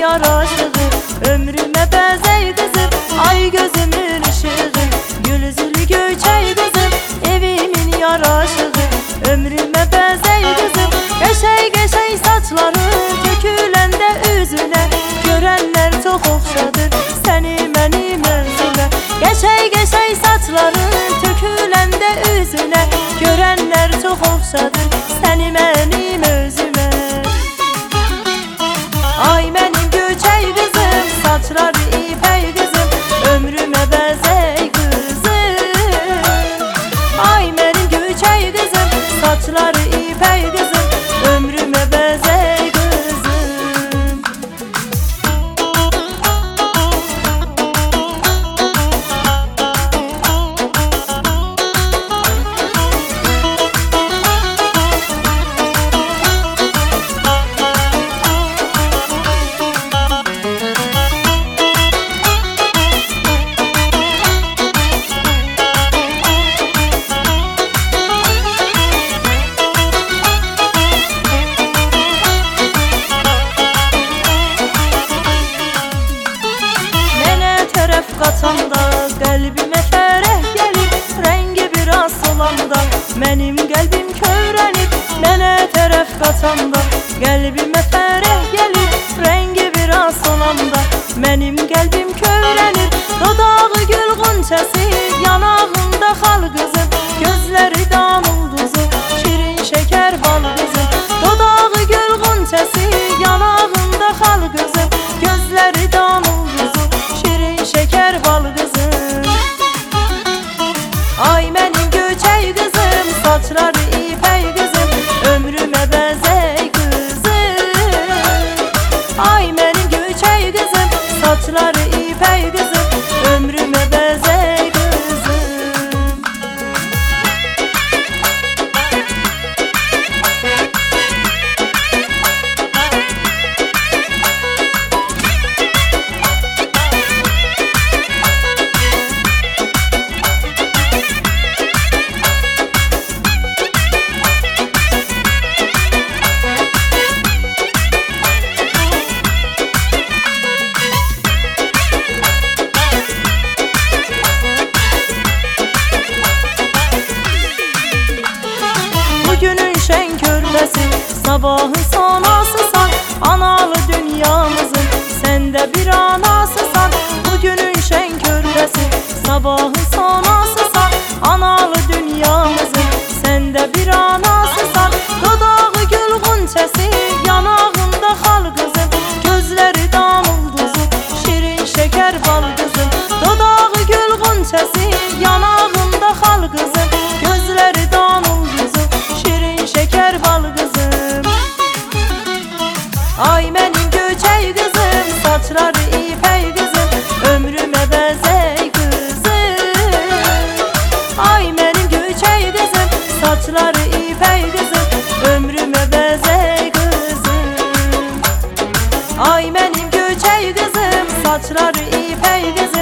yaraşığı, ömrüme bəzək qızım, ay gözümün ışığı. Gül üzlü göçək qızım, evimin yaraşığı, ömrüme bəzək qızım. Qəşəy qəşəy saçları töküləndə üzünə, görənlər çox oxşadır səni mənim özümə. Qəşəy qəşəy saçları töküləndə üzünə, görənlər çox oxşadır səni mənim özümə. Ay mənim göçək qızım, saçları ipək qızım, ömrümə bəzək qızım. Ay mənim göçək qızım, saçları ipək qızım, ömrümə bəzək qızım. Qaçanda qəlbimə fərəh gəlib, rəngi biraz solanda mənim qəlbim kövrənib. Mənə tərəf qaçanda qəlbimə fərəh gəlib, rəngi biraz solanda mənim qəlbim kövrənib. Dodağı gül qunçəsi, yanağında xal qızım, gözləri dan ulduzu, şirin şəkər bal qızım. Dodağı gül qunçəsi, yanağında xal qızım, gözləri dan ulduzu, şirin şəkər bal qızım. Ay mənim göçək qızım, saçları ipək qızım, ömrümə bəzək qızım. Ay mənim göçək qızım, saçları ipək qızım, ömrümə bəzək qızım. Bugünün şen körpəsi, sabahın sonasısan, analı dünyamızın sen de bir anasısan. Bugünün şen körpəsi, sabahın sonasısan, analı dünyamızın sen de bir anasısan. Dodağı gül qunçəsi, yanağında xal qızım, gözləri dan ulduzu, şirin şəkər bal qızım. Dodağı gül qunçəsi, yanağında xal qızım, gözləri dan ulduzu, şirin şəkər bal qızım. Ay mənim göçək qızım, saçları ipək qızım, ömrümə bəzək qızım. Ay mənim göçək qızım, saçları ipək qızım, ömrümə bəzək qızım. Ay mənim göçək qızım, saçları ipək qızım,